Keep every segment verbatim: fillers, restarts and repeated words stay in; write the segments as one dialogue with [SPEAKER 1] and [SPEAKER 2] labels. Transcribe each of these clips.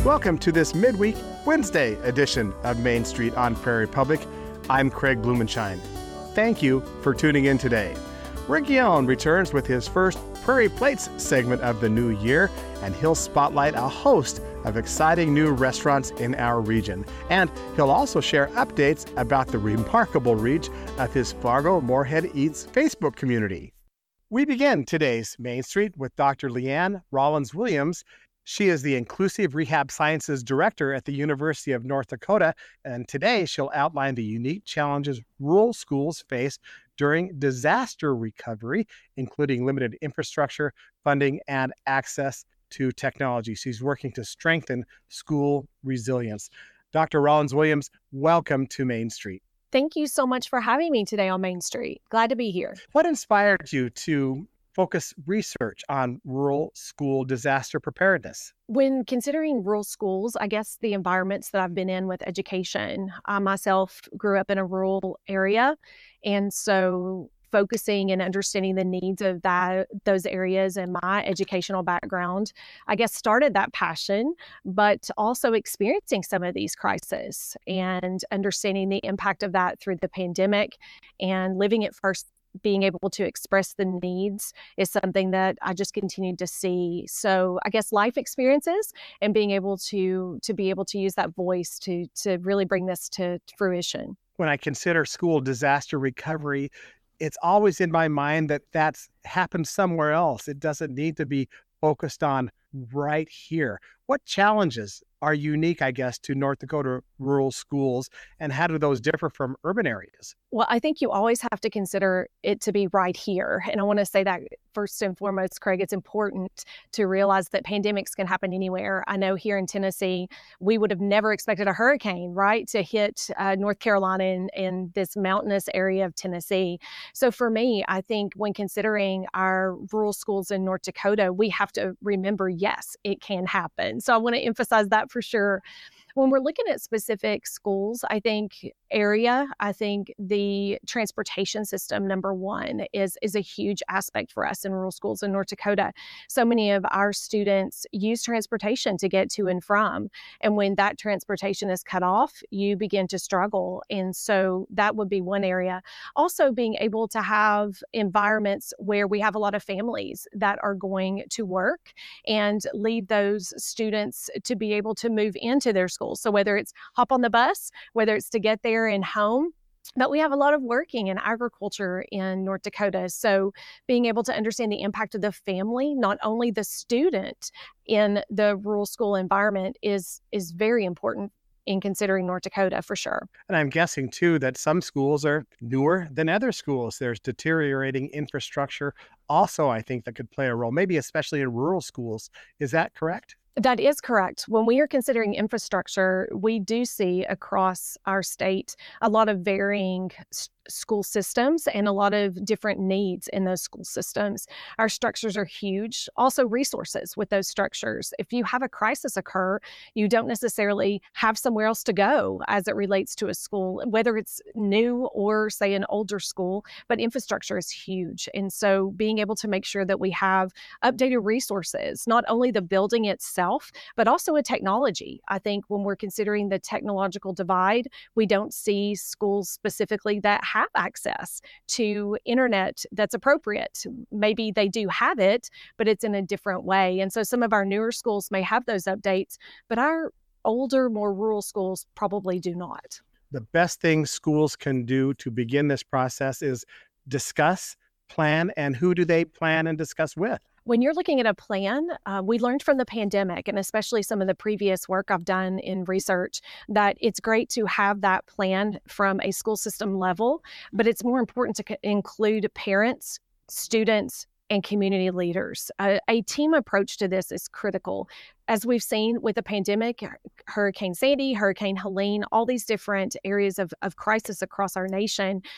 [SPEAKER 1] Welcome to this midweek Wednesday edition of Main Street on Prairie Public. I'm Craig Blumenshine. Thank you for tuning in today. Rick Young returns with his first Prairie Plates segment of the new year, and he'll spotlight a host of exciting new restaurants in our region. And he'll also share updates about the remarkable reach of his Fargo Moorhead Eats Facebook community. We begin today's Main Street with Doctor Leanne Rollins-Williams. She is the Inclusive Rehab Sciences Director at the University of North Dakota, and today she'll outline the unique challenges rural schools face during disaster recovery, including limited infrastructure, funding, and access to technology. She's working to strengthen school resilience. Doctor Rollins-Williams, welcome to Main Street.
[SPEAKER 2] Thank you so much for having me today on Main Street. Glad to be here.
[SPEAKER 1] What inspired you to focus research on rural school disaster preparedness?
[SPEAKER 2] When considering rural schools, I guess the environments that I've been in with education, I myself grew up in a rural area. And so focusing and understanding the needs of that those areas and my educational background, I guess started that passion, but also experiencing some of these crises and understanding the impact of that through the pandemic and living it first. Being able to express the needs is something that I just continued to see. So I guess life experiences and being able to to be able to use that voice to to really bring this to fruition.
[SPEAKER 1] When I consider school disaster recovery, it's always in my mind that that's happened somewhere else. It doesn't need to be focused on right here. What challenges are unique, I guess, to North Dakota rural schools, and how do those differ from urban areas?
[SPEAKER 2] Well, I think you always have to consider it to be right here. And I want to say that first and foremost, Craig, it's important to realize that pandemics can happen anywhere. I know here in Tennessee, we would have never expected a hurricane, right, to hit uh, North Carolina and, and this mountainous area of Tennessee. So for me, I think when considering our rural schools in North Dakota, we have to remember, yes, it can happen. So I want to emphasize that for sure. When we're looking at specific schools, I think area, I think the transportation system, number one, is, is a huge aspect for us in rural schools in North Dakota. So many of our students use transportation to get to and from. And when that transportation is cut off, you begin to struggle. And so that would be one area. Also being able to have environments where we have a lot of families that are going to work and lead those students to be able to move into their school. So whether it's hop on the bus, whether it's to get there and home, but we have a lot of working in agriculture in North Dakota. So being able to understand the impact of the family, not only the student in the rural school environment is, is very important in considering North Dakota for sure.
[SPEAKER 1] And I'm guessing too that some schools are newer than other schools. There's deteriorating infrastructure also, I think, that could play a role, maybe especially in rural schools. Is that correct?
[SPEAKER 2] That is correct. When we are considering infrastructure, we do see across our state a lot of varying s- school systems and a lot of different needs in those school systems. Our structures are huge. Also resources with those structures. If you have a crisis occur, you don't necessarily have somewhere else to go as it relates to a school, whether it's new or say an older school, but infrastructure is huge. And so being able to make sure that we have updated resources, not only the building itself, but also a technology. I think when we're considering the technological divide, we don't see schools specifically that have access to internet that's appropriate. Maybe they do have it, but it's in a different way. And so some of our newer schools may have those updates, but our older, more rural schools probably do not.
[SPEAKER 1] The best thing schools can do to begin this process is discuss, plan, and who do they plan and discuss with?
[SPEAKER 2] When you're looking at a plan, uh, we learned from the pandemic, and especially some of the previous work I've done in research, that it's great to have that plan from a school system level, but it's more important to co- include parents, students, and community leaders. A, a team approach to this is critical. As we've seen with the pandemic, Hurricane Sandy, Hurricane Helene, all these different areas of, of crisis across our nation,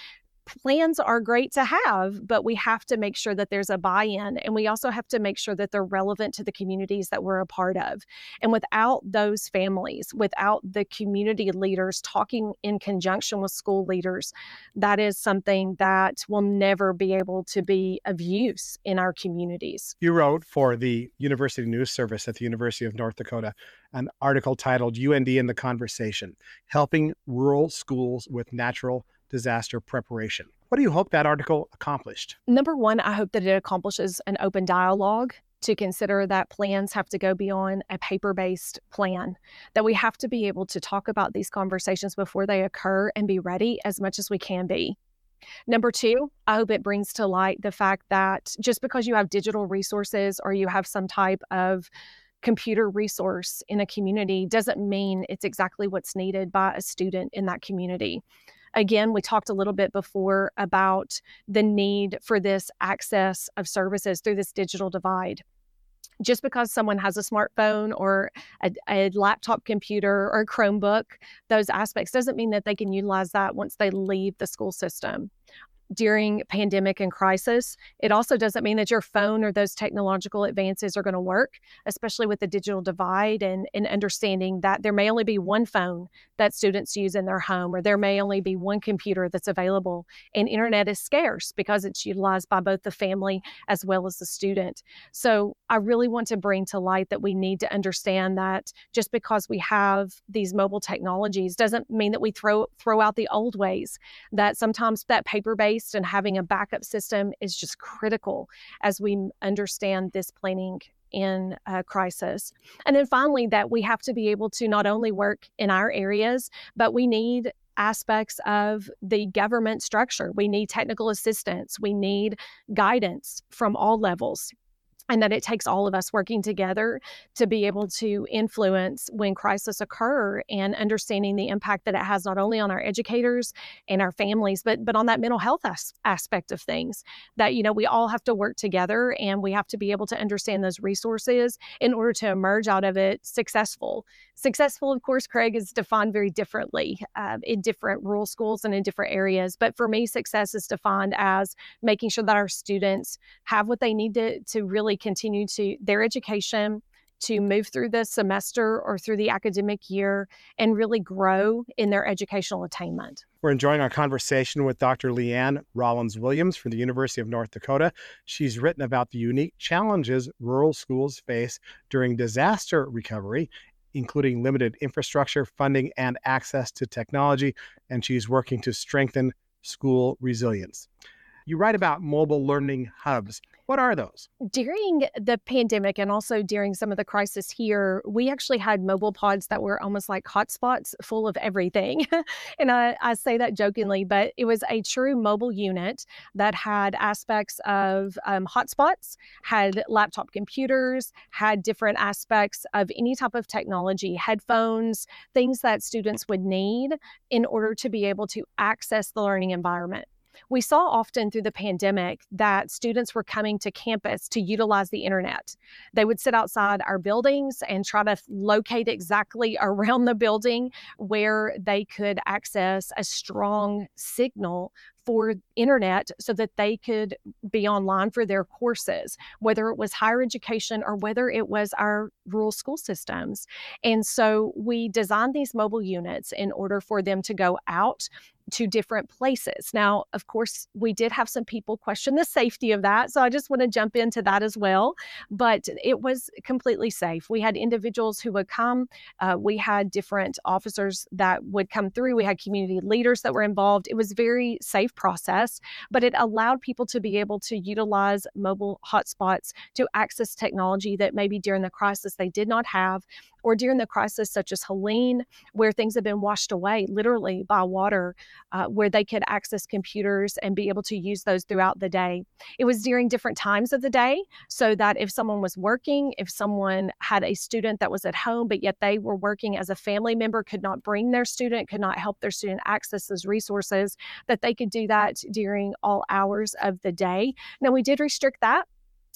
[SPEAKER 2] plans are great to have, but we have to make sure that there's a buy-in, and we also have to make sure that they're relevant to the communities that we're a part of. And without those families, without the community leaders talking in conjunction with school leaders, that is something that will never be able to be of use in our communities.
[SPEAKER 1] You wrote for the University News Service at the University of North Dakota an article titled U N D in the Conversation, Helping Rural Schools with Natural Disaster Preparation. What do you hope that article accomplished?
[SPEAKER 2] Number one, I hope that it accomplishes an open dialogue to consider that plans have to go beyond a paper-based plan, that we have to be able to talk about these conversations before they occur and be ready as much as we can be. Number two, I hope it brings to light the fact that just because you have digital resources or you have some type of computer resource in a community doesn't mean it's exactly what's needed by a student in that community. Again, we talked a little bit before about the need for this access of services through this digital divide. Just because someone has a smartphone or a, a laptop computer or a Chromebook, those aspects doesn't mean that they can utilize that once they leave the school system. During pandemic and crisis, it also doesn't mean that your phone or those technological advances are going to work, especially with the digital divide and, and understanding that there may only be one phone that students use in their home, or there may only be one computer that's available. And internet is scarce because it's utilized by both the family as well as the student. So I really want to bring to light that we need to understand that just because we have these mobile technologies doesn't mean that we throw throw out the old ways, that sometimes that paper-based and having a backup system is just critical as we understand this planning in a crisis. And then finally, that we have to be able to not only work in our areas, but we need aspects of the government structure. We need technical assistance. We need guidance from all levels. And that it takes all of us working together to be able to influence when crises occur and understanding the impact that it has not only on our educators and our families, but but on that mental health as- aspect of things. That, you know, we all have to work together and we have to be able to understand those resources in order to emerge out of it successful. Successful, of course, Craig, is defined very differently uh, in different rural schools and in different areas. But for me, success is defined as making sure that our students have what they need to, to really continue to their education, to move through the semester or through the academic year and really grow in their educational attainment.
[SPEAKER 1] We're enjoying our conversation with Doctor Leanne Rollins-Williams from the University of North Dakota. She's written about the unique challenges rural schools face during disaster recovery, including limited infrastructure, funding, and access to technology, and she's working to strengthen school resilience. You write about mobile learning hubs. What are those?
[SPEAKER 2] During the pandemic and also during some of the crisis here, we actually had mobile pods that were almost like hotspots full of everything. and I, I say that jokingly, but it was a true mobile unit that had aspects of um, hotspots, had laptop computers, had different aspects of any type of technology, headphones, things that students would need in order to be able to access the learning environment. We saw often through the pandemic that students were coming to campus to utilize the internet. They would sit outside our buildings and try to locate exactly around the building where they could access a strong signal for internet so that they could be online for their courses, whether it was higher education or whether it was our rural school systems. And so we designed these mobile units in order for them to go out to different places. Now, of course, we did have some people question the safety of that. So I just want to jump into that as well. But it was completely safe. We had individuals who would come. Uh, we had different officers that would come through. We had community leaders that were involved. It was a very safe process, but it allowed people to be able to utilize mobile hotspots to access technology that maybe during the crisis they did not have, or during the crisis such as Helene, where things have been washed away literally by water, uh, where they could access computers and be able to use those throughout the day. It was during different times of the day, so that if someone was working, if someone had a student that was at home, but yet they were working as a family member, could not bring their student, could not help their student access those resources, that they could do that during all hours of the day. Now, we did restrict that.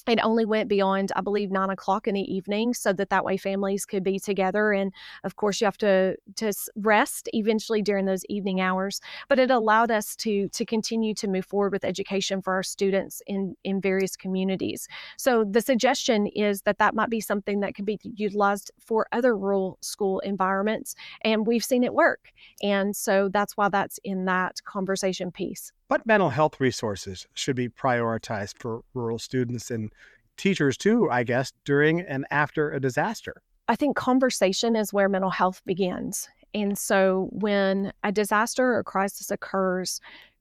[SPEAKER 2] It only went beyond, I believe, nine o'clock in the evening so that that way families could be together. And of course, you have to to rest eventually during those evening hours. But it allowed us to to continue to move forward with education for our students in in various communities. So the suggestion is that that might be something that could be utilized for other rural school environments, and we've seen it work. And so that's why that's in that conversation piece.
[SPEAKER 1] What mental health resources should be prioritized for rural students and teachers too, I guess, during and after a disaster?
[SPEAKER 2] I think conversation is where mental health begins. And so when a disaster or crisis occurs,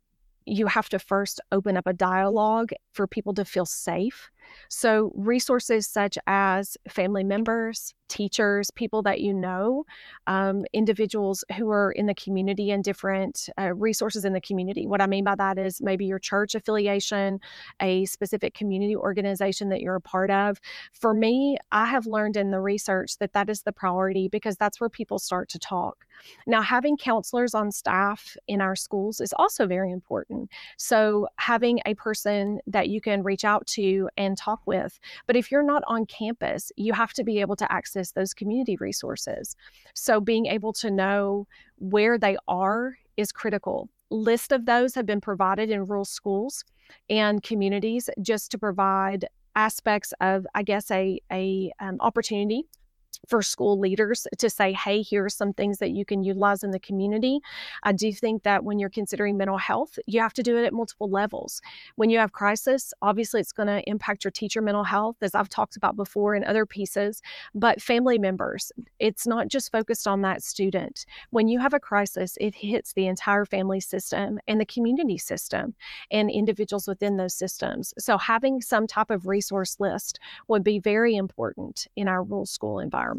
[SPEAKER 2] you have to first open up a dialogue for people to feel safe. So resources such as family members, teachers, people that you know, um, individuals who are in the community and different uh, resources in the community. What I mean by that is maybe your church affiliation, a specific community organization that you're a part of. For me, I have learned in the research that that is the priority because that's where people start to talk. Now, having counselors on staff in our schools is also very important. So having a person that you can reach out to and talk with. But if you're not on campus, you have to be able to access those community resources. So being able to know where they are is critical. List of those have been provided in rural schools and communities just to provide aspects of, I guess, a, a um, opportunity for school leaders to say, hey, here are some things that you can utilize in the community. I do think that when you're considering mental health, you have to do it at multiple levels. When you have crisis, obviously it's going to impact your teacher mental health, as I've talked about before in other pieces, but family members, it's not just focused on that student. When you have a crisis, it hits the entire family system and the community system and individuals within those systems. So having some type of resource list would be very important in our rural school environment.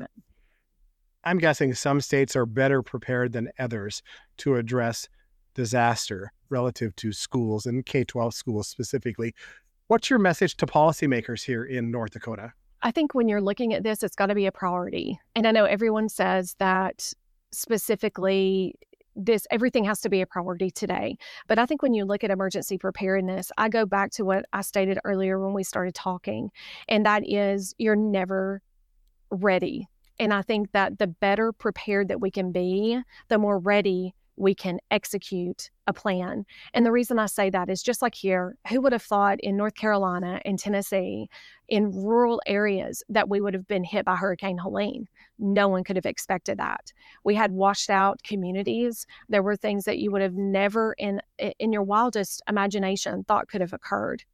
[SPEAKER 1] I'm guessing some states are better prepared than others to address disaster relative to schools and K twelve schools specifically. What's your message to policymakers here in North Dakota?
[SPEAKER 2] I think when you're looking at this, it's got to be a priority. And I know everyone says that specifically this, everything has to be a priority today. But I think when you look at emergency preparedness, I go back to what I stated earlier when we started talking, and that is you're never ready. And I think that the better prepared that we can be, the more ready we can execute a plan. And the reason I say that is just like here, who would have thought in North Carolina and Tennessee, in rural areas, that we would have been hit by Hurricane Helene? No one could have expected that. We had washed out communities. There were things that you would have never in, in your wildest imagination thought could have occurred.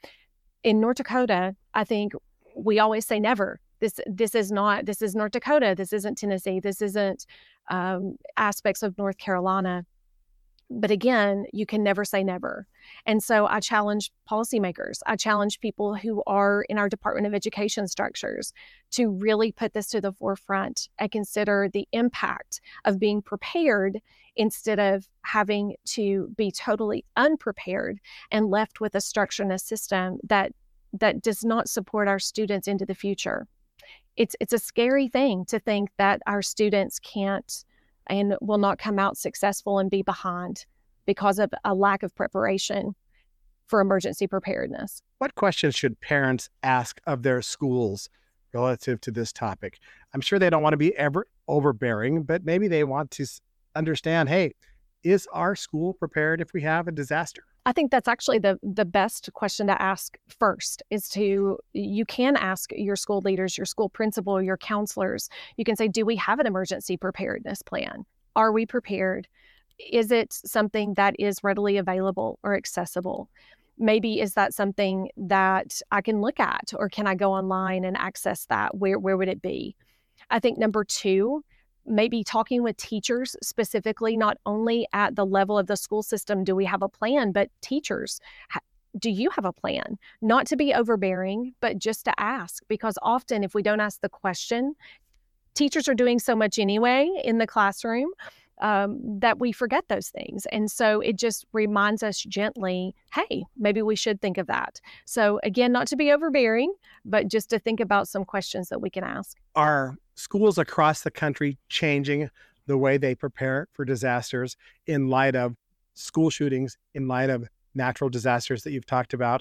[SPEAKER 2] In North Dakota, I think we always say never. This this is not, this is North Dakota. This isn't Tennessee. This isn't um, aspects of North Carolina. But again, you can never say never. And so I challenge policymakers. I challenge people who are in our Department of Education structures to really put this to the forefront and consider the impact of being prepared instead of having to be totally unprepared and left with a structure and a system that that does not support our students into the future. It's it's a scary thing to think that our students can't and will not come out successful and be behind because of a lack of preparation for emergency preparedness.
[SPEAKER 1] What questions should parents ask of their schools relative to this topic? I'm sure they don't want to be ever overbearing, but maybe they want to understand, hey, is our school prepared if we have a disaster?
[SPEAKER 2] I think that's actually the the best question to ask first is to, you can ask your school leaders, your school principal, your counselors. You can say, do we have an emergency preparedness plan? Are we prepared? Is it something that is readily available or accessible? Maybe is that something that I can look at, or can I go online and access that? Where, where would it be? I think number two, maybe talking with teachers specifically, not only at the level of the school system, do we have a plan, but teachers, do you have a plan? Not to be overbearing, but just to ask, because often if we don't ask the question, teachers are doing so much anyway in the classroom um, that we forget those things. And so it just reminds us gently, hey, maybe we should think of that. So again, not to be overbearing, but just to think about some questions that we can ask.
[SPEAKER 1] Are schools across the country changing the way they prepare for disasters in light of school shootings, in light of natural disasters that you've talked about?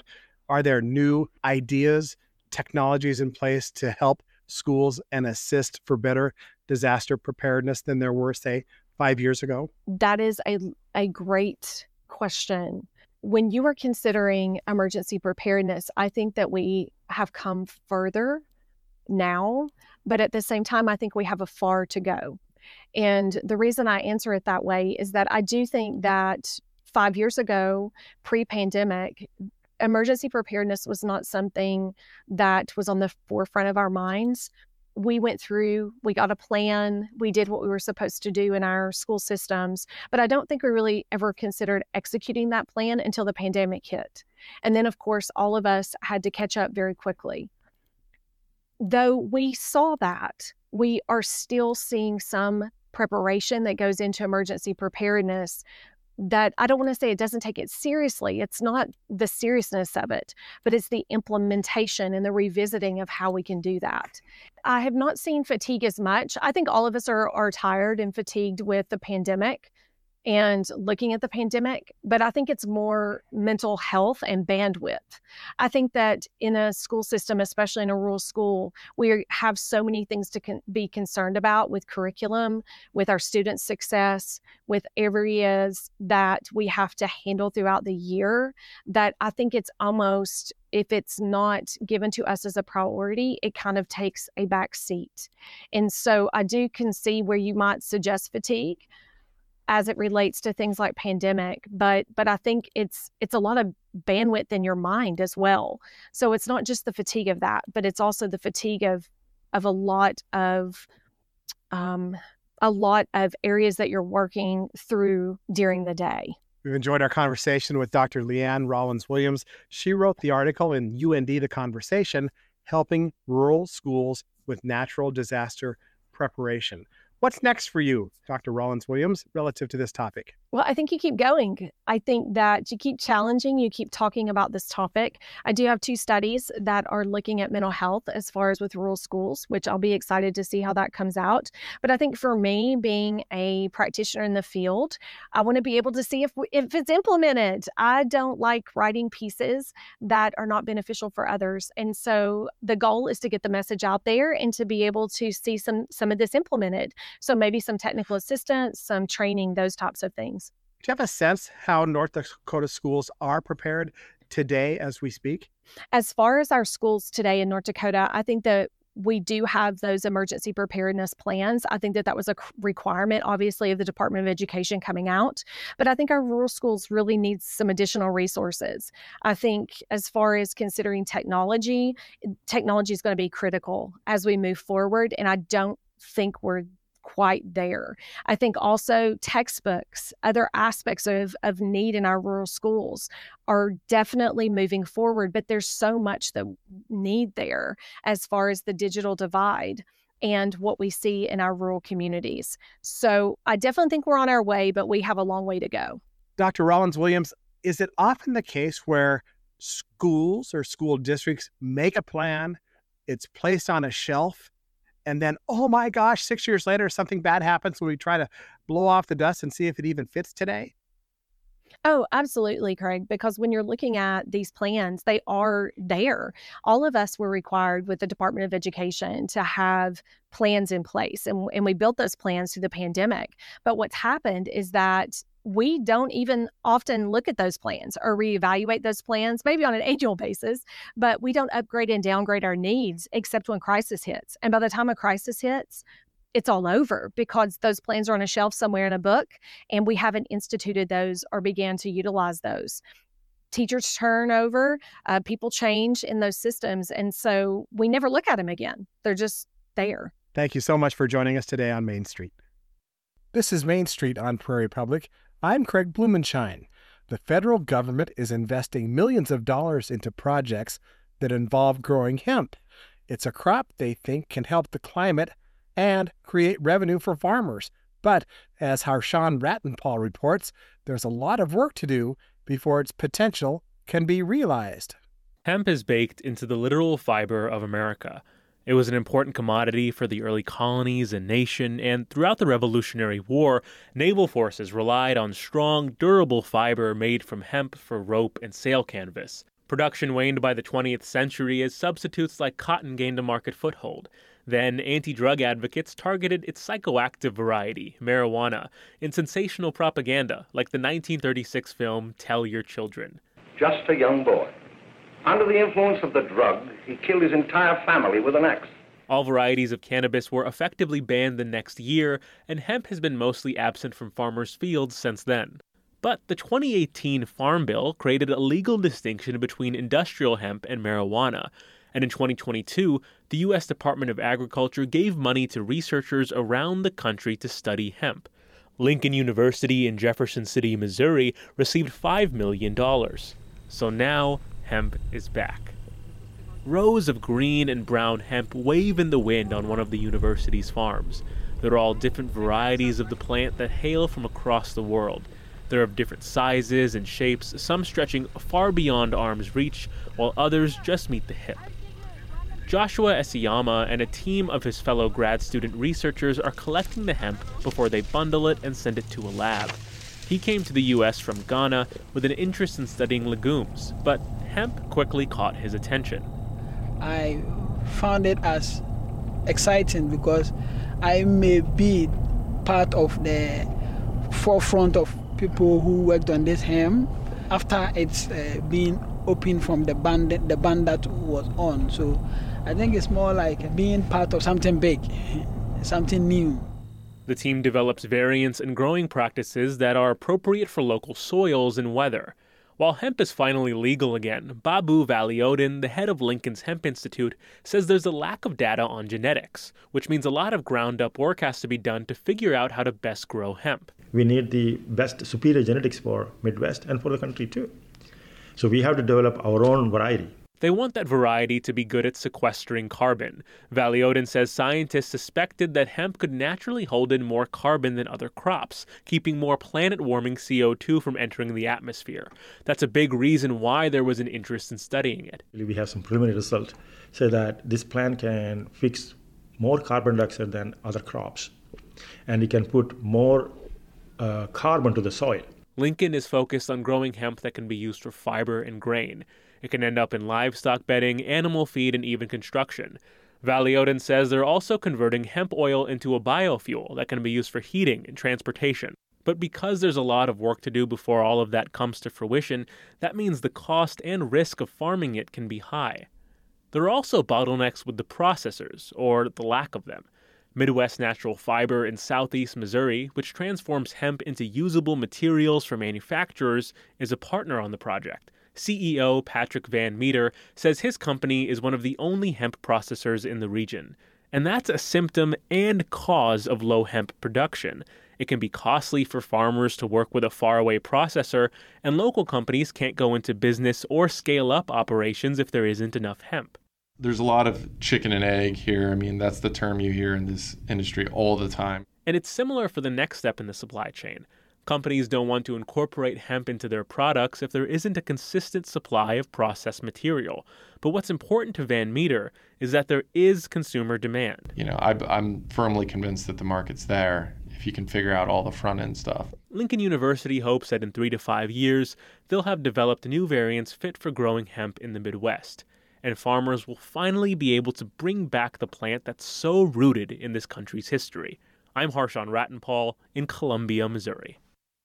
[SPEAKER 1] Are there new ideas, technologies in place to help schools and assist for better disaster preparedness than there were, say, five years ago?
[SPEAKER 2] That is a, a great question. When you are considering emergency preparedness, I think that we have come further now, but at the same time, I think we have a far to go. And the reason I answer it that way is that I do think that five years ago, pre-pandemic, emergency preparedness was not something that was on the forefront of our minds. We went through, we got a plan, we did what we were supposed to do in our school systems, but I don't think we really ever considered executing that plan until the pandemic hit. And then, of course, all of us had to catch up very quickly. Though we saw that, we are still seeing some preparation that goes into emergency preparedness that I don't want to say it doesn't take it seriously. It's not the seriousness of it, but it's the implementation and the revisiting of how we can do that. I have not seen fatigue as much. I think all of us are, are tired and fatigued with the pandemic and looking at the pandemic, but I think it's more mental health and bandwidth. I think that in a school system, especially in a rural school, we have so many things to con- be concerned about with curriculum, with our students' success, with areas that we have to handle throughout the year, that I think it's almost, if it's not given to us as a priority, it kind of takes a back seat. And so I do can see where you might suggest fatigue as it relates to things like pandemic, but but I think it's it's a lot of bandwidth in your mind as well. So it's not just the fatigue of that, but it's also the fatigue of of a lot of um, a lot of areas that you're working through during the day.
[SPEAKER 1] We've enjoyed our conversation with Doctor Leanne Rawlins-Williams. She wrote the article in U N D The Conversation, Helping Rural Schools with Natural Disaster Preparation. What's next for you, Doctor Rawlins-Williams, relative to this topic?
[SPEAKER 2] Well, I think you keep going. I think that you keep challenging, you keep talking about this topic. I do have two studies that are looking at mental health as far as with rural schools, which I'll be excited to see how that comes out. But I think for me, being a practitioner in the field, I want to be able to see if if it's implemented. I don't like writing pieces that are not beneficial for others. And so the goal is to get the message out there and to be able to see some some of this implemented. So maybe some technical assistance, some training, those types of things.
[SPEAKER 1] Do you have a sense how North Dakota schools are prepared today as we speak?
[SPEAKER 2] As far as our schools today in North Dakota, I think that we do have those emergency preparedness plans. I think that that was a requirement, obviously, of the Department of Education coming out. But I think our rural schools really need some additional resources. I think as far as considering technology, technology is going to be critical as we move forward. And I don't think we're quite there. I think also textbooks, other aspects of, of need in our rural schools are definitely moving forward, but there's so much that need there as far as the digital divide and what we see in our rural communities. So I definitely think we're on our way, but we have a long way to go.
[SPEAKER 1] Doctor Rawlins-Williams, is it often the case where schools or school districts make a plan, it's placed on a shelf, and then, oh my gosh, six years later, something bad happens when we try to blow off the dust and see if it even fits today?
[SPEAKER 2] Oh, absolutely, Craig, because when you're looking at these plans, they are there. All of us were required with the Department of Education to have plans in place, and, and we built those plans through the pandemic. But what's happened is that we don't even often look at those plans or reevaluate those plans, maybe on an annual basis, but we don't upgrade and downgrade our needs except when crisis hits. And by the time a crisis hits, it's all over because those plans are on a shelf somewhere in a book and we haven't instituted those or began to utilize those. Teachers turn over, uh, people change in those systems. And so we never look at them again. They're just there.
[SPEAKER 1] Thank you so much for joining us today on Main Street. This is Main Street on Prairie Public. I'm Craig Blumenshine. The federal government is investing millions of dollars into projects that involve growing hemp. It's a crop they think can help the climate and create revenue for farmers. But as Harshawn Rattenpaul reports, there's a lot of work to do before its potential can be realized.
[SPEAKER 3] Hemp is baked into the literal fiber of America. It was an important commodity for the early colonies and nation, and throughout the Revolutionary War, naval forces relied on strong, durable fiber made from hemp for rope and sail canvas. Production waned by the twentieth century as substitutes like cotton gained a market foothold. Then, anti-drug advocates targeted its psychoactive variety, marijuana, in sensational propaganda like the nineteen thirty-six film Tell Your Children.
[SPEAKER 4] Just a young boy. Under the influence of the drug, he killed his entire family with an axe.
[SPEAKER 3] All varieties of cannabis were effectively banned the next year, and hemp has been mostly absent from farmers' fields since then. But the twenty eighteen Farm Bill created a legal distinction between industrial hemp and marijuana. And in twenty twenty-two, the U S Department of Agriculture gave money to researchers around the country to study hemp. Lincoln University in Jefferson City, Missouri, received five million dollars. So now, hemp is back. Rows of green and brown hemp wave in the wind on one of the university's farms. They're all different varieties of the plant that hail from across the world. They're of different sizes and shapes, some stretching far beyond arm's reach, while others just meet the hip. Joshua Esiyama and a team of his fellow grad student researchers are collecting the hemp before they bundle it and send it to a lab. He came to the U S from Ghana with an interest in studying legumes, but hemp quickly caught his attention.
[SPEAKER 5] I found it as exciting because I may be part of the forefront of people who worked on this hemp after it's uh, been opened from the ban the ban that was on. So I think it's more like being part of something big, something new.
[SPEAKER 3] The team develops variants and growing practices that are appropriate for local soils and weather. While hemp is finally legal again, Babu Valiodin, the head of Lincoln's Hemp Institute, says there's a lack of data on genetics, which means a lot of ground-up work has to be done to figure out how to best grow hemp.
[SPEAKER 6] We need the best superior genetics for Midwest and for the country too. So we have to develop our own variety.
[SPEAKER 3] They want that variety to be good at sequestering carbon. Valiodin says scientists suspected that hemp could naturally hold in more carbon than other crops, keeping more planet-warming C O two from entering the atmosphere. That's a big reason why there was an interest in studying it.
[SPEAKER 6] We have some preliminary results say that this plant can fix more carbon dioxide than other crops, and it can put more uh, carbon to the soil.
[SPEAKER 3] Lincoln is focused on growing hemp that can be used for fiber and grain. It can end up in livestock bedding, animal feed, and even construction. Valiodin says they're also converting hemp oil into a biofuel that can be used for heating and transportation. But because there's a lot of work to do before all of that comes to fruition, that means the cost and risk of farming it can be high. There are also bottlenecks with the processors, or the lack of them. Midwest Natural Fiber in southeast Missouri, which transforms hemp into usable materials for manufacturers, is a partner on the project. C E O Patrick Van Meter says his company is one of the only hemp processors in the region. And that's a symptom and cause of low hemp production. It can be costly for farmers to work with a faraway processor, and local companies can't go into business or scale up operations if there isn't enough hemp.
[SPEAKER 7] There's a lot of chicken and egg here. I mean, that's the term you hear in this industry all the time.
[SPEAKER 3] And it's similar for the next step in the supply chain. Companies don't want to incorporate hemp into their products if there isn't a consistent supply of processed material. But what's important to Van Meter is that there is consumer demand.
[SPEAKER 7] You know, I, I'm firmly convinced that the market's there if you can figure out all the front-end stuff.
[SPEAKER 3] Lincoln University hopes that in three to five years, they'll have developed new variants fit for growing hemp in the Midwest. And farmers will finally be able to bring back the plant that's so rooted in this country's history. I'm Harshawn Rattenpaul in Columbia, Missouri.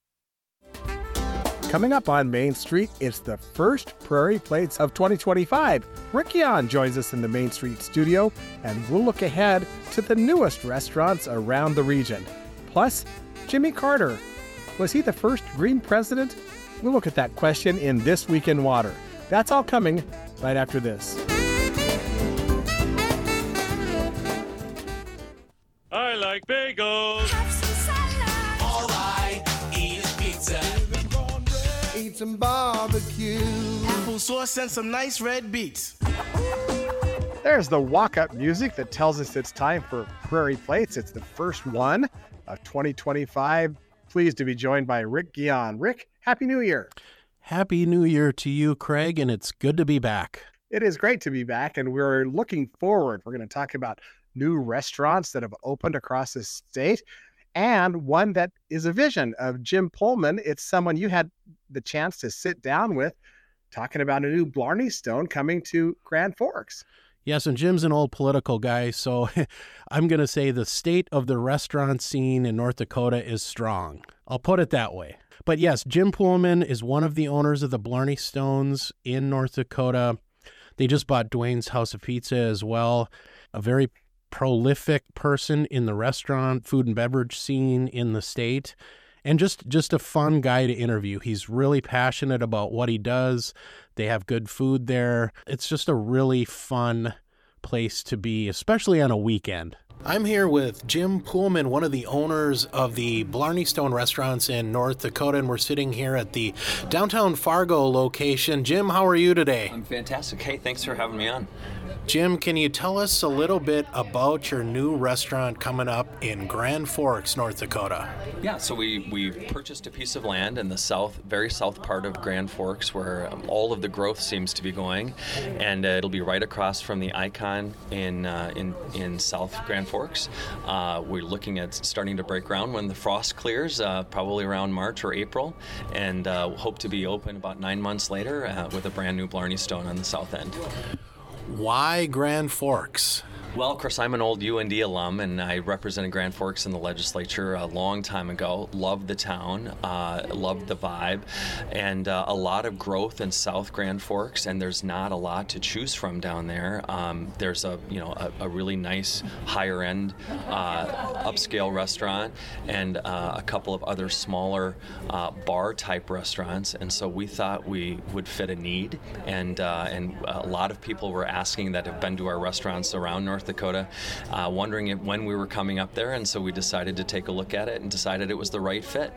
[SPEAKER 1] Coming up on Main Street, it's the first Prairie Plates of twenty twenty-five. Rick Yon joins us in the Main Street studio, and we'll look ahead to the newest restaurants around the region. Plus, Jimmy Carter. Was he the first green president? We'll look at that question in This Week in Water. That's all coming right after this.
[SPEAKER 8] I like bagels.
[SPEAKER 9] All I eat is pizza.
[SPEAKER 10] Eat some barbecue.
[SPEAKER 9] Applesauce and some nice red beets.
[SPEAKER 1] There's the walk-up music that tells us it's time for Prairie Plates. It's the first one of twenty twenty-five. Pleased to be joined by Rick Guion. Rick, Happy New Year.
[SPEAKER 11] Happy New Year to you, Craig, and it's good to be back.
[SPEAKER 1] It is great to be back, and we're looking forward. We're going to talk about new restaurants that have opened across the state, and one that is a vision of Jim Pullman. It's someone you had the chance to sit down with talking about a new Blarney Stone coming to Grand Forks.
[SPEAKER 11] Yes, and Jim's an old political guy, so I'm going to say the state of the restaurant scene in North Dakota is strong. I'll put it that way. But yes, Jim Poolman is one of the owners of the Blarney Stones in North Dakota. They just bought Dwayne's House of Pizza as well. A very prolific person in the restaurant, food and beverage scene in the state. And just, just a fun guy to interview. He's really passionate about what he does. They have good food there. It's just a really fun place to be, especially on a weekend. I'm here with Jim Poolman, one of the owners of the Blarney Stone restaurants in North Dakota, and we're sitting here at the downtown Fargo location. Jim, how are you today?
[SPEAKER 12] I'm fantastic. Hey, thanks for having me on.
[SPEAKER 11] Jim, can you tell us a little bit about your new restaurant coming up in Grand Forks, North Dakota?
[SPEAKER 12] Yeah, so we, we purchased a piece of land in the south, very south part of Grand Forks where um, all of the growth seems to be going, and uh, it'll be right across from the Icon in uh, in, in South Grand Forks. Uh, we're looking at starting to break ground when the frost clears, uh, probably around March or April, and uh, hope to be open about nine months later uh, with a brand new Blarney Stone on the south end.
[SPEAKER 11] Why Grand Forks?
[SPEAKER 12] Well, of course, I'm an old U N D alum, and I represented Grand Forks in the legislature a long time ago. Loved the town, uh, loved the vibe, and uh, a lot of growth in South Grand Forks, and there's not a lot to choose from down there. Um, there's a, you know, a, a really nice higher-end uh, upscale restaurant and uh, a couple of other smaller uh, bar-type restaurants, and so we thought we would fit a need, and, uh, and a lot of people were asking that have been to our restaurants around North Dakota, uh, wondering if, when we were coming up there, and so we decided to take a look at it and decided it was the right fit.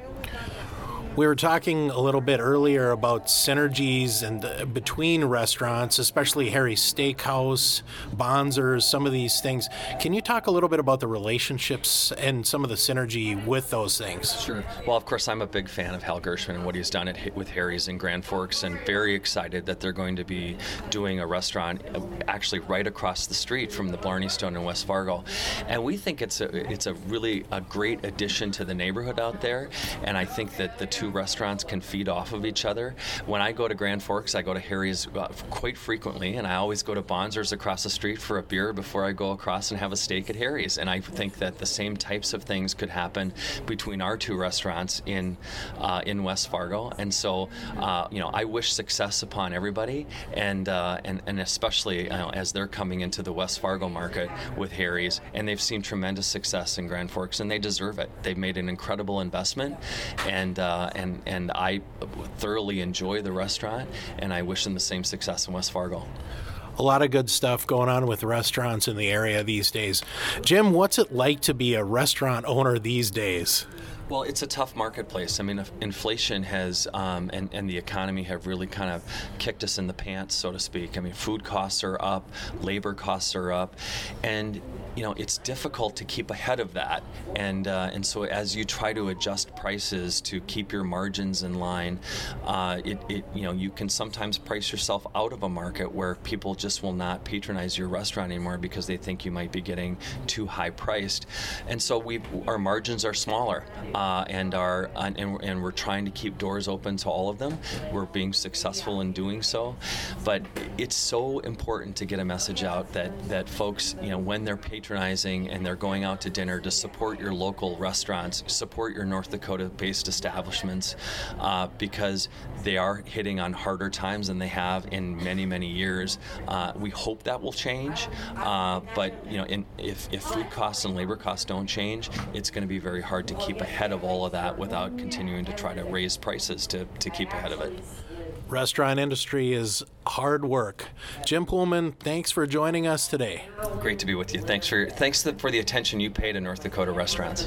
[SPEAKER 11] We were talking a little bit earlier about synergies and uh, between restaurants, especially Harry's Steakhouse, Bonzer's, some of these things. Can you talk a little bit about the relationships and some of the synergy with those things?
[SPEAKER 12] Sure. Well, of course, I'm a big fan of Hal Gershman and what he's done at, with Harry's in Grand Forks, and very excited that they're going to be doing a restaurant actually right across the street from the Blarney Stone in West Fargo. And we think it's a, it's a really a great addition to the neighborhood out there, and I think that the two Two restaurants can feed off of each other. When I go to Grand Forks, I go to Harry's uh, quite frequently, and I always go to Bonzer's across the street for a beer before I go across and have a steak at Harry's. And I think that the same types of things could happen between our two restaurants in uh, in West Fargo. And so, uh, you know, I wish success upon everybody, and uh, and and especially you know, as they're coming into the West Fargo market with Harry's, and they've seen tremendous success in Grand Forks, and they deserve it. They've made an incredible investment, and. Uh, And, and I thoroughly enjoy the restaurant, and I wish them the same success in West Fargo.
[SPEAKER 11] A lot of good stuff going on with restaurants in the area these days. Jim, what's it like to be a restaurant owner these days?
[SPEAKER 12] Well, it's a tough marketplace. I mean, inflation has um, and, and the economy have really kind of kicked us in the pants, so to speak. I mean, food costs are up, labor costs are up, and you know it's difficult to keep ahead of that. And uh, and so as you try to adjust prices to keep your margins in line, uh, it, it you know you can sometimes price yourself out of a market where people just will not patronize your restaurant anymore because they think you might be getting too high priced. And so we our margins are smaller. Uh, and are and, and we're trying to keep doors open to all of them. We're being successful in doing so, but it's so important to get a message out that that folks, you know, when they're patronizing and they're going out to dinner, to support your local restaurants, support your North Dakota-based establishments, uh, because they are hitting on harder times than they have in many many years. Uh, we hope that will change, uh, but you know, in, if if food costs and labor costs don't change, it's going to be very hard to keep ahead of all of that without continuing to try to raise prices to, to keep ahead of it.
[SPEAKER 11] Restaurant industry is hard work. Jim Poolman, thanks for joining us today.
[SPEAKER 12] Great to be with you. Thanks for thanks for the attention you pay to North Dakota restaurants.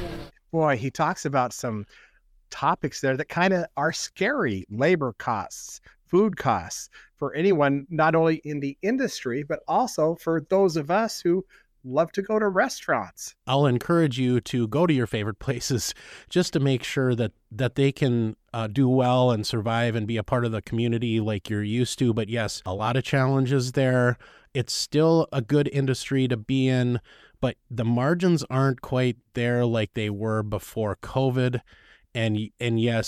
[SPEAKER 1] Boy, he talks about some topics there that kind of are scary. Labor costs, food costs for anyone, not only in the industry, but also for those of us who love to go to restaurants.
[SPEAKER 11] I'll encourage you to go to your favorite places just to make sure that, that they can uh, do well and survive and be a part of the community like you're used to. But yes, a lot of challenges there. It's still a good industry to be in, but the margins aren't quite there like they were before COVID. And, and yes,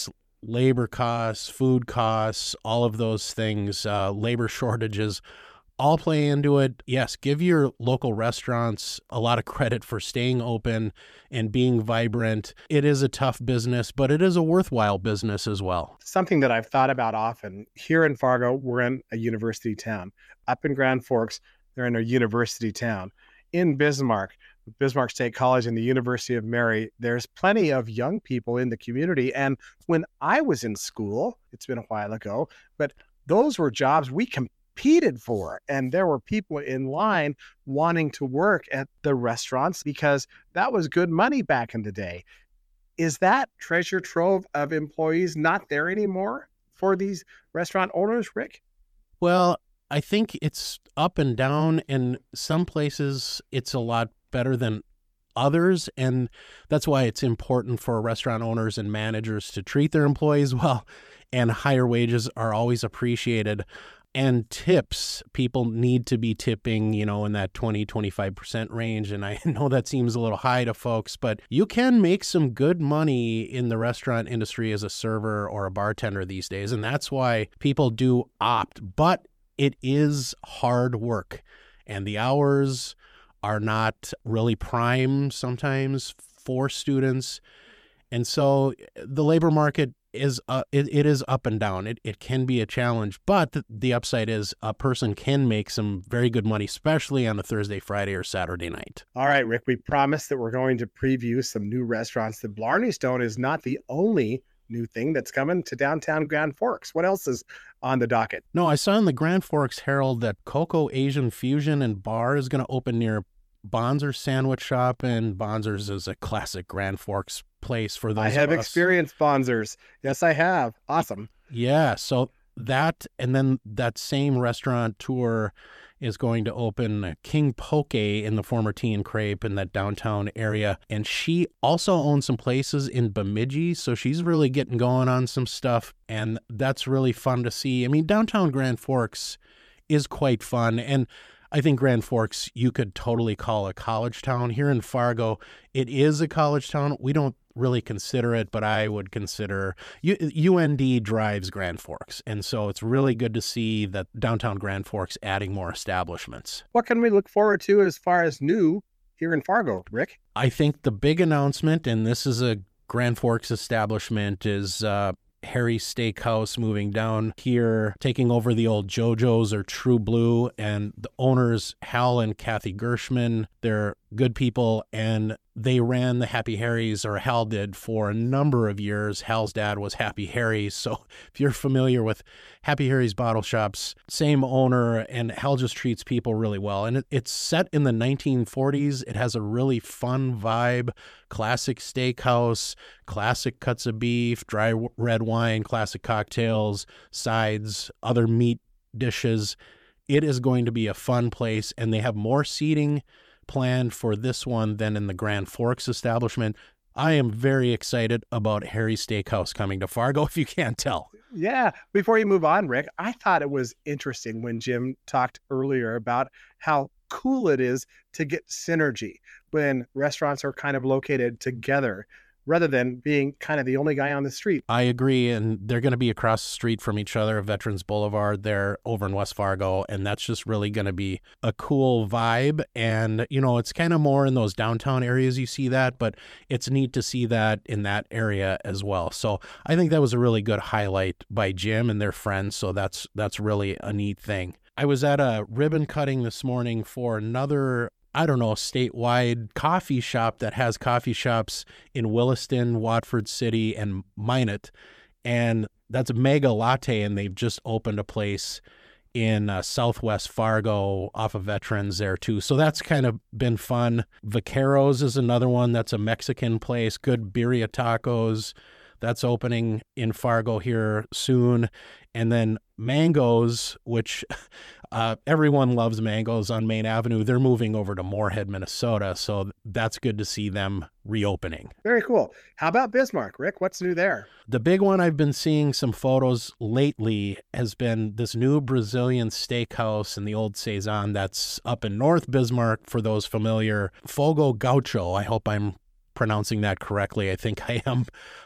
[SPEAKER 11] labor costs, food costs, all of those things, uh, labor shortages, all play into it. Yes, give your local restaurants a lot of credit for staying open and being vibrant. It is a tough business, but it is a worthwhile business as well.
[SPEAKER 1] Something that I've thought about often. Here in Fargo, we're in a university town. Up in Grand Forks, they're in a university town. In Bismarck, Bismarck State College and the University of Mary, there's plenty of young people in the community. And when I was in school, it's been a while ago, but those were jobs we competed for. And there were people in line wanting to work at the restaurants because that was good money back in the day. Is that treasure trove of employees not there anymore for these restaurant owners, Rick?
[SPEAKER 11] Well, I think it's up and down. In some places, it's a lot better than others. And that's why it's important for restaurant owners and managers to treat their employees well. And higher wages are always appreciated. And tips, people need to be tipping, you know, in that twenty, twenty-five percent range. And I know that seems a little high to folks, but you can make some good money in the restaurant industry as a server or a bartender these days. And that's why people do opt. But it is hard work. And the hours are not really prime sometimes for students. And so the labor market is uh, it, it is up and down. It it can be a challenge, but the, the upside is a person can make some very good money, especially on a Thursday, Friday, or Saturday night.
[SPEAKER 1] All right, Rick, we promised that we're going to preview some new restaurants. The Blarney Stone is not the only new thing that's coming to downtown Grand Forks. What else is on the docket?
[SPEAKER 11] No, I saw in the Grand Forks Herald that Coco Asian Fusion and Bar is going to open near Bonzer's Sandwich Shop, and Bonzer's is a classic Grand Forks place for those
[SPEAKER 1] I have
[SPEAKER 11] of us.
[SPEAKER 1] experienced Bonzer's. Yes, I have. Awesome.
[SPEAKER 11] Yeah, so that, and then that same restaurateur is going to open King Poke in the former Tea and Crepe in that downtown area. And she also owns some places in Bemidji, so she's really getting going on some stuff, and that's really fun to see. I mean, downtown Grand Forks is quite fun, and I think Grand Forks you could totally call a college town. Here in Fargo, it is a college town. We don't really consider it, but I would consider U- UND drives Grand Forks. And so it's really good to see that downtown Grand Forks adding more establishments.
[SPEAKER 1] What can we look forward to as far as new here in Fargo, Rick?
[SPEAKER 11] I think the big announcement, and this is a Grand Forks establishment, is uh, Harry's Steakhouse moving down here, taking over the old JoJo's or True Blue, and the owners, Hal and Kathy Gershman, they're good people, and they ran the Happy Harry's, or Hal did, for a number of years. Hal's dad was Happy Harry's, so if you're familiar with Happy Harry's bottle shops, same owner, and Hal just treats people really well. And it, it's set in the nineteen forties. It has a really fun vibe, classic steakhouse, classic cuts of beef, dry red wine, classic cocktails, sides, other meat dishes. It is going to be a fun place, and they have more seating planned for this one than in the Grand Forks establishment. I am very excited about Harry's Steakhouse coming to Fargo, if you can't tell.
[SPEAKER 1] Yeah. Before you move on, Rick, I thought it was interesting when Jim talked earlier about how cool it is to get synergy when restaurants are kind of located together, rather than being kind of the only guy on the street.
[SPEAKER 11] I agree, and they're going to be across the street from each other, Veterans Boulevard there over in West Fargo, and that's just really going to be a cool vibe. And, you know, it's kind of more in those downtown areas you see that, but it's neat to see that in that area as well. So I think that was a really good highlight by Jim and their friends, so that's that's really a neat thing. I was at a ribbon cutting this morning for another I don't know, statewide coffee shop that has coffee shops in Williston, Watford City, and Minot. And that's a Mega Latte, and they've just opened a place in uh, Southwest Fargo off of Veterans there too. So that's kind of been fun. Vaqueros is another one that's a Mexican place, good birria tacos. That's opening in Fargo here soon. And then Mangoes, which uh, everyone loves Mangoes on Main Avenue. They're moving over to Moorhead, Minnesota. So that's good to see them reopening.
[SPEAKER 1] Very cool. How about Bismarck, Rick? What's new there?
[SPEAKER 11] The big one I've been seeing some photos lately has been this new Brazilian steakhouse in the old Cezanne that's up in North Bismarck, for those familiar. Fogo Gaucho. I hope I'm pronouncing that correctly. I think I am.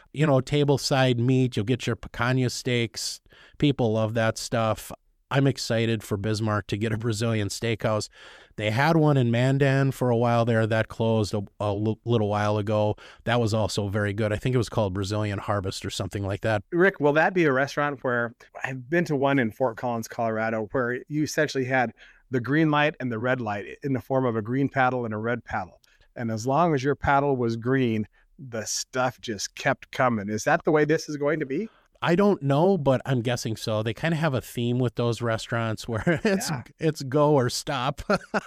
[SPEAKER 11] you know, tableside meat. You'll get your picanha steaks. People love that stuff. I'm excited for Bismarck to get a Brazilian steakhouse. They had one in Mandan for a while there. That closed a, a l- little while ago. That was also very good. I think it was called Brazilian Harvest or something like that.
[SPEAKER 1] Rick, will that be a restaurant where I've been to one in Fort Collins, Colorado, where you essentially had the green light and the red light in the form of a green paddle and a red paddle. And as long as your paddle was green, the stuff just kept coming. Is that the way this is going to be?
[SPEAKER 11] I don't know, but I'm guessing so. They kind of have a theme with those restaurants where it's
[SPEAKER 1] Yeah.
[SPEAKER 11] it's go or stop.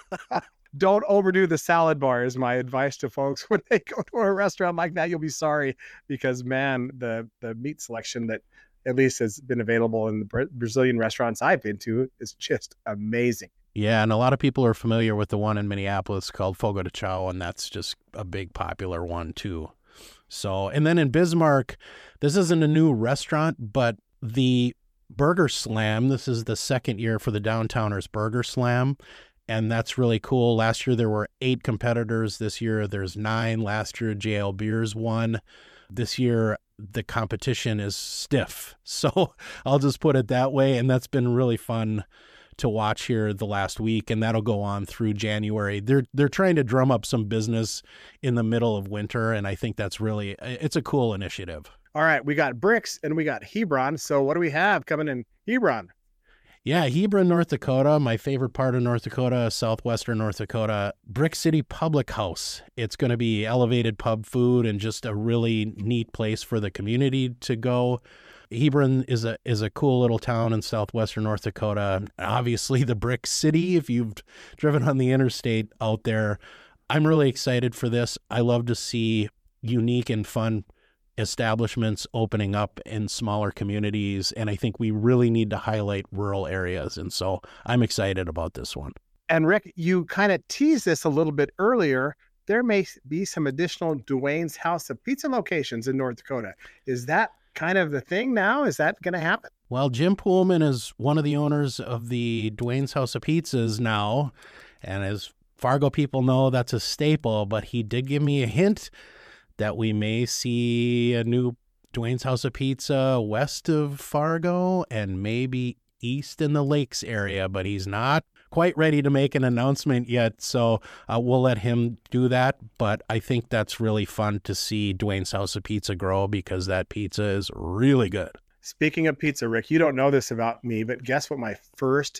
[SPEAKER 1] Don't overdo the salad bar is my advice to folks. When they go to a restaurant like that, you'll be sorry because, man, the, the meat selection that at least has been available in the Bra- Brazilian restaurants I've been to is just amazing.
[SPEAKER 11] Yeah, and a lot of people are familiar with the one in Minneapolis called Fogo de Chao, and that's just a big popular one too. So, and then in Bismarck, this isn't a new restaurant, but the Burger Slam, this is the second year for the Downtowners Burger Slam, and that's really cool. Last year there were eight competitors. This year there's nine. Last year J L Beers won. This year the competition is stiff. So I'll just put it that way, and that's been really fun to watch here the last week, and that'll go on through January. They're they're trying to drum up some business in the middle of winter, and I think that's really, it's a cool initiative.
[SPEAKER 1] All right, we got Bricks and we got Hebron. So what do we have coming in Hebron?
[SPEAKER 11] Yeah, Hebron, North Dakota, my favorite part of North Dakota, southwestern North Dakota, Brick City Public House. It's going to be elevated pub food and just a really neat place for the community to go. Hebron is a is a cool little town in southwestern North Dakota. Obviously, the Brick City, if you've driven on the interstate out there. I'm really excited for this. I love to see unique and fun establishments opening up in smaller communities, and I think we really need to highlight rural areas, and so I'm excited about this one.
[SPEAKER 1] And Rick, you kind of teased this a little bit earlier. There may be some additional Duane's House of Pizza locations in North Dakota. Is that kind of the thing now? Is that going to happen?
[SPEAKER 11] Well, Jim Poolman is one of the owners of the Duane's House of Pizzas now, and as Fargo people know, that's a staple, but he did give me a hint that we may see a new Duane's House of Pizza west of Fargo and maybe east in the Lakes area, but he's not quite ready to make an announcement yet, so uh, we'll let him do that. But I think that's really fun to see Duane's House of Pizza grow because that pizza is really good.
[SPEAKER 1] Speaking of pizza, Rick, you don't know this about me, but guess what my first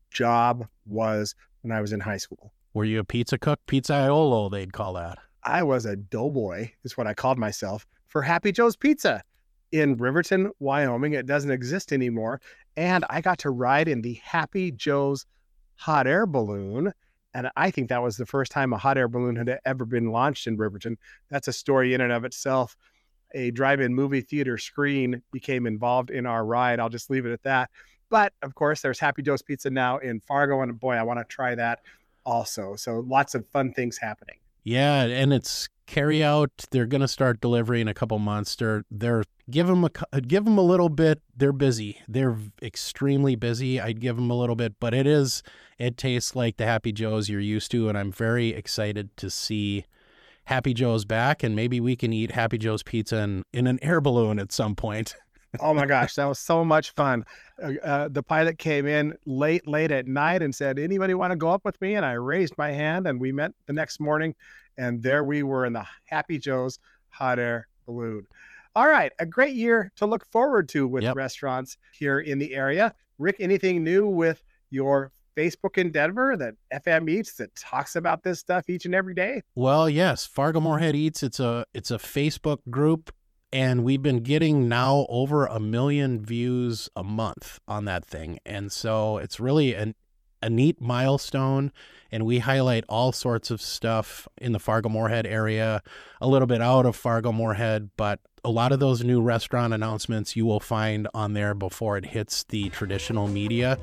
[SPEAKER 1] job was when I was in high school?
[SPEAKER 11] Were you a pizza cook? Pizzaiolo, they'd call that.
[SPEAKER 1] I was a doughboy, is what I called myself, for Happy Joe's Pizza in Riverton, Wyoming. It doesn't exist anymore. And I got to ride in the Happy Joe's hot air balloon. And I think that was the first time a hot air balloon had ever been launched in Riverton. That's a story in and of itself. A drive-in movie theater screen became involved in our ride. I'll just leave it at that. But of course, there's Happy Joe's Pizza now in Fargo. And boy, I want to try that also. So lots of fun things happening.
[SPEAKER 11] Yeah, and it's carry out. They're going to start delivery in a couple months. They're they're give them a give them a little bit. They're busy. They're extremely busy. I'd give them a little bit, but it is it tastes like the Happy Joe's you're used to, and I'm very excited to see Happy Joe's back, and maybe we can eat Happy Joe's pizza in, in an air balloon at some point.
[SPEAKER 1] Oh my gosh, that was so much fun. Uh, uh, the pilot came in late, late at night and said, anybody want to go up with me? And I raised my hand and we met the next morning. And there we were in the Happy Joe's hot air balloon. All right, a great year to look forward to with yep. restaurants here in the area. Rick, anything new with your Facebook in Denver that F M Eats that talks about this stuff each and every day?
[SPEAKER 11] Well, yes, Fargo Moorhead Eats. It's a it's a Facebook group. And we've been getting now over a million views a month on that thing. And so it's really an, a neat milestone. And we highlight all sorts of stuff in the Fargo-Moorhead area, a little bit out of Fargo-Moorhead. But a lot of those new restaurant announcements you will find on there before it hits the traditional media.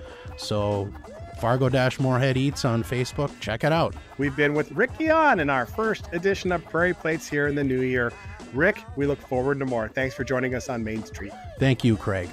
[SPEAKER 11] So Fargo-Moorhead Eats on Facebook. Check it out.
[SPEAKER 1] We've been with Rick Guion in our first edition of Prairie Plates here in the new year. Rick, we look forward to more. Thanks for joining us on Main Street.
[SPEAKER 11] Thank you, Craig.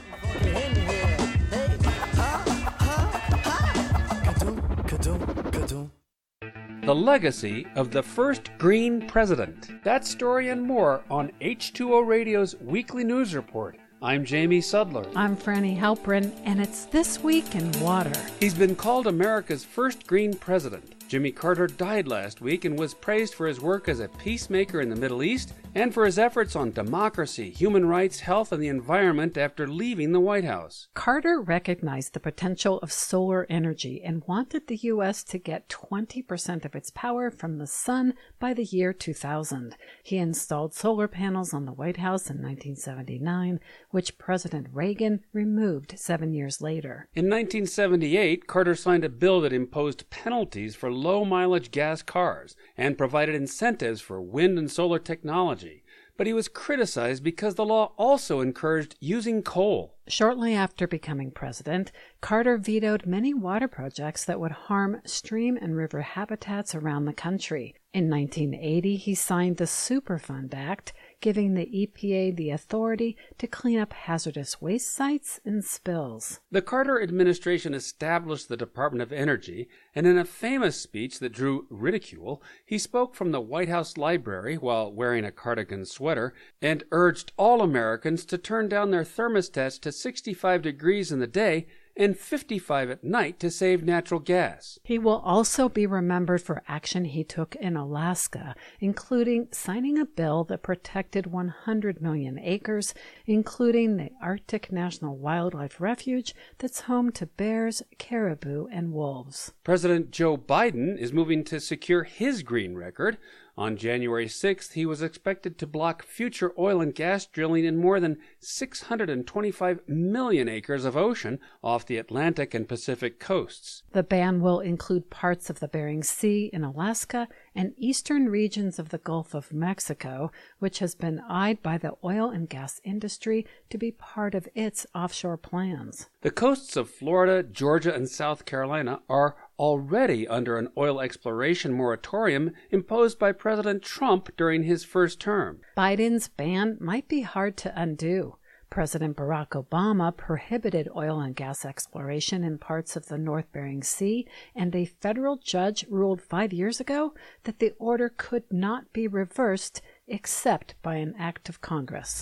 [SPEAKER 13] the legacy of the first green president. That story and more on H two O Radio's Weekly News Report. I'm Jamie Sudler.
[SPEAKER 14] I'm Franny Halprin, and it's This Week in Water.
[SPEAKER 13] He's been called America's first green president. Jimmy Carter died last week and was praised for his work as a peacemaker in the Middle East and for his efforts on democracy, human rights, health, and the environment after leaving the White House.
[SPEAKER 14] Carter recognized the potential of solar energy and wanted the U S to get twenty percent of its power from the sun by the year two thousand. He installed solar panels on the White House in nineteen seventy-nine, which President Reagan removed seven years later.
[SPEAKER 13] In nineteen seventy-eight, Carter signed a bill that imposed penalties for low-mileage gas cars and provided incentives for wind and solar technology. But he was criticized because the law also encouraged using coal.
[SPEAKER 14] Shortly after becoming president, Carter vetoed many water projects that would harm stream and river habitats around the country. In nineteen eighty, he signed the Superfund Act, giving the E P A the authority to clean up hazardous waste sites and spills.
[SPEAKER 13] The Carter administration established the Department of Energy, and in a famous speech that drew ridicule, he spoke from the White House library while wearing a cardigan sweater and urged all Americans to turn down their thermostats to sixty-five degrees in the day and fifty-five at night to save natural gas.
[SPEAKER 14] He will also be remembered for action he took in Alaska, including signing a bill that protected one hundred million acres, including the Arctic National Wildlife Refuge that's home to bears, caribou, and wolves.
[SPEAKER 13] President Joe Biden is moving to secure his green record. On January sixth, he was expected to block future oil and gas drilling in more than six hundred twenty-five million acres of ocean off the Atlantic and Pacific coasts.
[SPEAKER 14] The ban will include parts of the Bering Sea in Alaska and eastern regions of the Gulf of Mexico, which has been eyed by the oil and gas industry to be part of its offshore plans.
[SPEAKER 13] The coasts of Florida, Georgia, and South Carolina are already under an oil exploration moratorium imposed by President Trump during his first term.
[SPEAKER 14] Biden's ban might be hard to undo. President Barack Obama prohibited oil and gas exploration in parts of the North Bering Sea, and a federal judge ruled five years ago that the order could not be reversed except by an act of Congress.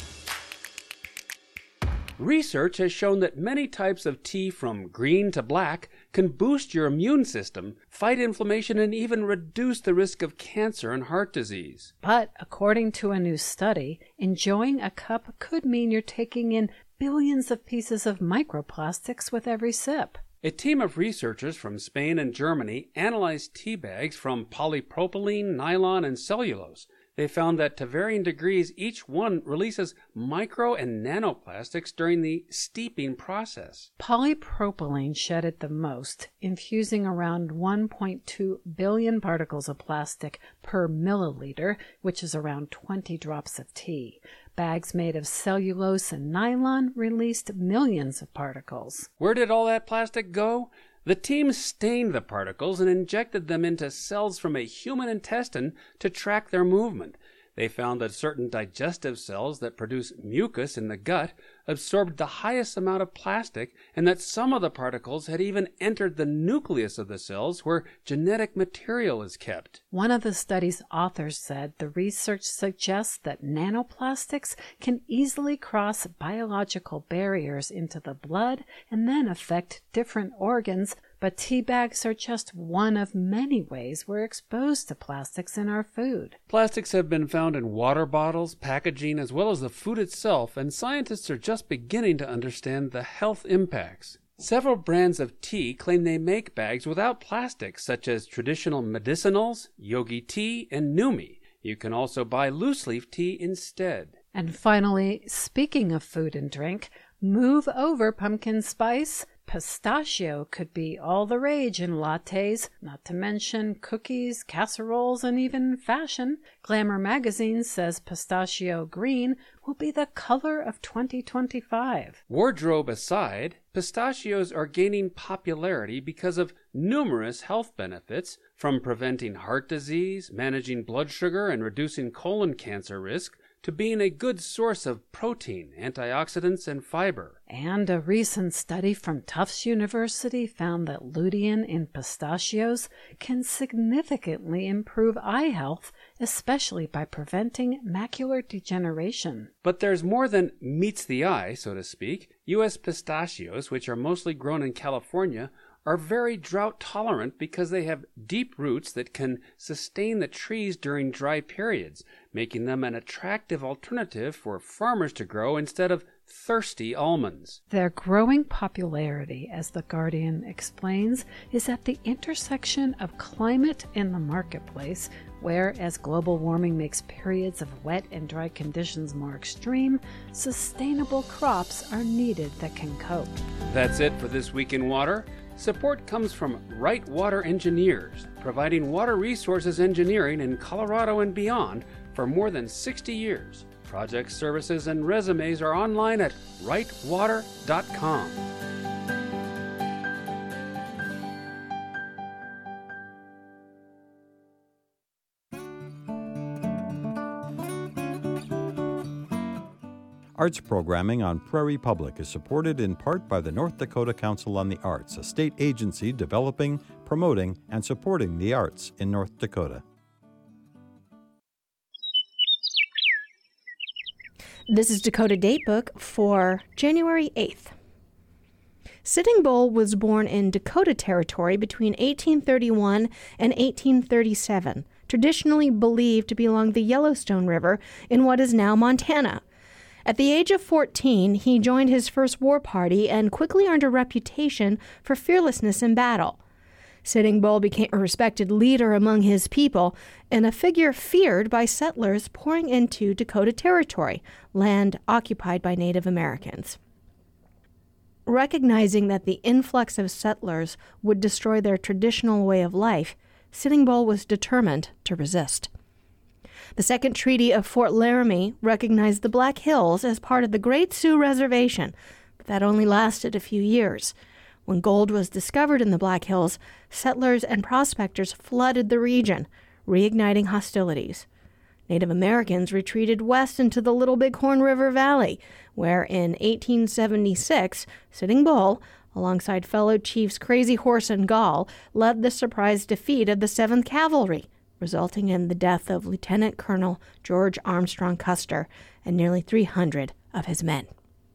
[SPEAKER 13] Research has shown that many types of tea, from green to black, can boost your immune system, fight inflammation, and even reduce the risk of cancer and heart disease.
[SPEAKER 14] But according to a new study, enjoying a cup could mean you're taking in billions of pieces of microplastics with every sip.
[SPEAKER 13] A team of researchers from Spain and Germany analyzed tea bags from polypropylene, nylon, and cellulose. They found that to varying degrees, each one releases micro and nanoplastics during the steeping process.
[SPEAKER 14] Polypropylene shedded the most, infusing around one point two billion particles of plastic per milliliter, which is around twenty drops of tea. Bags made of cellulose and nylon released millions of particles.
[SPEAKER 13] Where did all that plastic go? The team stained the particles and injected them into cells from a human intestine to track their movement. They found that certain digestive cells that produce mucus in the gut absorbed the highest amount of plastic, and that some of the particles had even entered the nucleus of the cells where genetic material is kept.
[SPEAKER 14] One of the study's authors said the research suggests that nanoplastics can easily cross biological barriers into the blood and then affect different organs, but tea bags are just one of many ways we're exposed to plastics in our food.
[SPEAKER 13] Plastics have been found in water bottles, packaging, as well as the food itself, and scientists are just beginning to understand the health impacts. Several brands of tea claim they make bags without plastics, such as Traditional Medicinals, Yogi Tea, and Numi. You can also buy loose-leaf tea instead.
[SPEAKER 14] And finally, speaking of food and drink, move over pumpkin spice. Pistachio could be all the rage in lattes, not to mention cookies, casseroles, and even fashion. Glamour magazine says pistachio green will be the color of twenty twenty-five.
[SPEAKER 13] Wardrobe aside, pistachios are gaining popularity because of numerous health benefits, from preventing heart disease, managing blood sugar, and reducing colon cancer risk, to being a good source of protein, antioxidants, and fiber.
[SPEAKER 14] And a recent study from Tufts University found that lutein in pistachios can significantly improve eye health, especially by preventing macular degeneration.
[SPEAKER 13] But there's more than meets the eye, so to speak. U S pistachios, which are mostly grown in California, are very drought tolerant because they have deep roots that can sustain the trees during dry periods, making them an attractive alternative for farmers to grow instead of thirsty almonds.
[SPEAKER 14] Their growing popularity, as The Guardian explains, is at the intersection of climate and the marketplace, where, as global warming makes periods of wet and dry conditions more extreme, sustainable crops are needed that can cope.
[SPEAKER 13] That's it for This Week in Water. Support comes from Right Water Engineers, providing water resources engineering in Colorado and beyond for more than sixty years. Project services and resumes are online at right water dot com.
[SPEAKER 15] Arts programming on Prairie Public is supported in part by the North Dakota Council on the Arts, a state agency developing, promoting, and supporting the arts in North Dakota.
[SPEAKER 16] This is Dakota Datebook for January eighth. Sitting Bull was born in Dakota Territory between eighteen thirty-one and eighteen thirty-seven, traditionally believed to be along the Yellowstone River in what is now Montana. At the age of fourteen, he joined his first war party and quickly earned a reputation for fearlessness in battle. Sitting Bull became a respected leader among his people and a figure feared by settlers pouring into Dakota Territory, land occupied by Native Americans. Recognizing that the influx of settlers would destroy their traditional way of life, Sitting Bull was determined to resist. The Second Treaty of Fort Laramie recognized the Black Hills as part of the Great Sioux Reservation, but that only lasted a few years. When gold was discovered in the Black Hills, settlers and prospectors flooded the region, reigniting hostilities. Native Americans retreated west into the Little Bighorn River Valley, where in eighteen seventy-six, Sitting Bull, alongside fellow chiefs Crazy Horse and Gall, led the surprise defeat of the seventh Cavalry, resulting in the death of Lieutenant Colonel George Armstrong Custer and nearly three hundred of his men.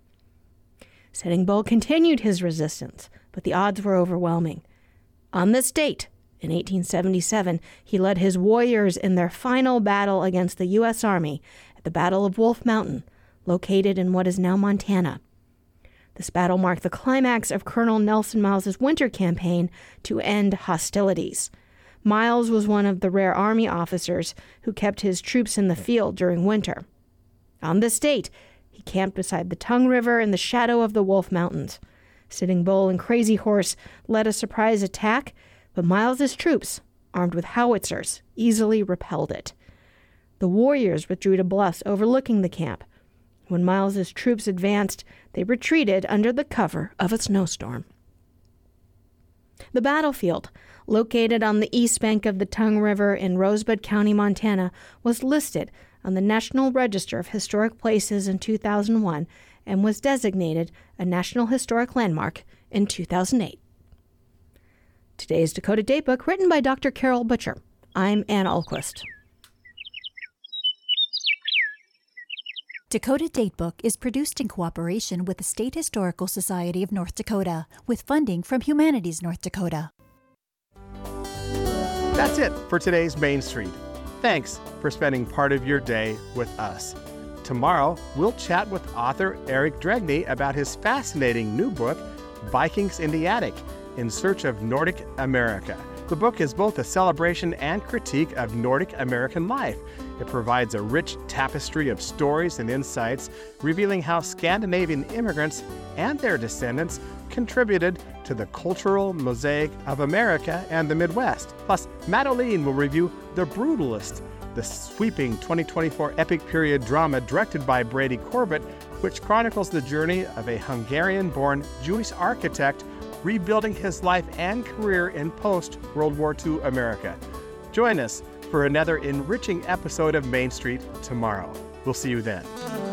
[SPEAKER 16] Sitting Bull continued his resistance, but the odds were overwhelming. On this date, in eighteen seventy-seven, he led his warriors in their final battle against the U S Army at the Battle of Wolf Mountain, located in what is now Montana. This battle marked the climax of Colonel Nelson Miles's winter campaign to end hostilities. Miles was one of the rare Army officers who kept his troops in the field during winter. On this date, he camped beside the Tongue River in the shadow of the Wolf Mountains. Sitting Bull and Crazy Horse led a surprise attack, but Miles's troops, armed with howitzers, easily repelled it. The warriors withdrew to bluffs overlooking the camp. When Miles's troops advanced, they retreated under the cover of a snowstorm. The battlefield, located on the east bank of the Tongue River in Rosebud County, Montana, was listed on the National Register of Historic Places in two thousand one and was designated a National Historic Landmark in two thousand eight. Today's Dakota Datebook, written by Doctor Carol Butcher. I'm Ann Ahlquist.
[SPEAKER 17] Dakota Datebook is produced in cooperation with the State Historical Society of North Dakota, with funding from Humanities North Dakota.
[SPEAKER 1] That's it for today's Main Street. Thanks for spending part of your day with us. Tomorrow, we'll chat with author Eric Dregney about his fascinating new book, Vikings in the Attic, In Search of Nordic America. The book is both a celebration and critique of Nordic American life. It provides a rich tapestry of stories and insights, revealing how Scandinavian immigrants and their descendants contributed to the cultural mosaic of America and the Midwest. Plus, Matt O'Lean will review The Brutalist, the sweeping twenty twenty-four epic period drama directed by Brady Corbett, which chronicles the journey of a Hungarian-born Jewish architect rebuilding his life and career in post-World War Two America. Join us for another enriching episode of Main Street tomorrow. We'll see you then.